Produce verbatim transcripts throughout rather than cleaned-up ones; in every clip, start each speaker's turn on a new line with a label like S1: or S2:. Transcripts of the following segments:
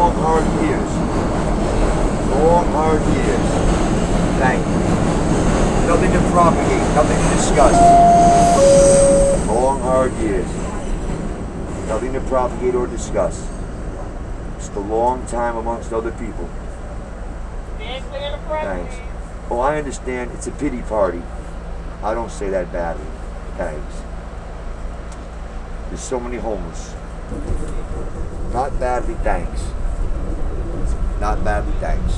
S1: long, hard years. Long, hard years. Thank you. Nothing to propagate, nothing to discuss. Long, hard years. Nothing to propagate or discuss. Just a long time amongst other people. Thanks. Oh, I understand. It's a pity party. I don't say that badly. Thanks. There's so many homeless. Not badly, thanks. Not badly, thanks.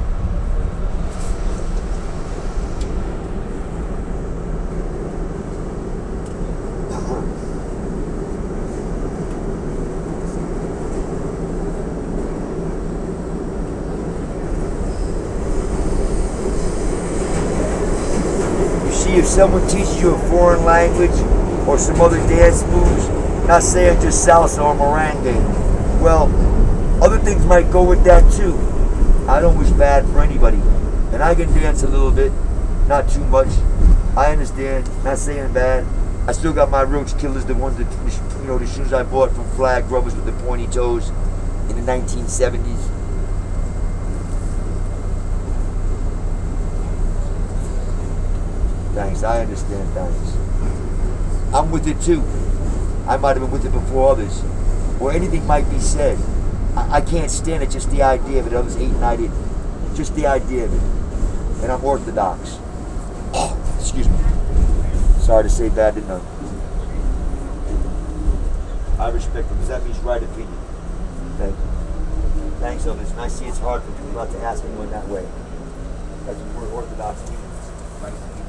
S1: If someone teaches you a foreign language or some other dance moves, not saying just salsa or merengue, well, other things might go with that too. I don't wish bad for anybody. And I can dance a little bit, not too much. I understand, not saying bad. I still got my Roach Killers, the ones that, you know, the shoes I bought from Flag Rubbers with the pointy toes in the nineteen seventies. Thanks, I understand, thanks. I'm with it too. I might have been with it before others. Or anything might be said. I, I can't stand it, just the idea of it. Others hate and I didn't. Just the idea of it. And I'm Orthodox. Oh, excuse me. Sorry to say bad, didn't I? I respect him, because that means right opinion. Thank you. Thanks, others. And I see it's hard for people not to ask anyone that way. That's what we're Orthodox means. Right opinion.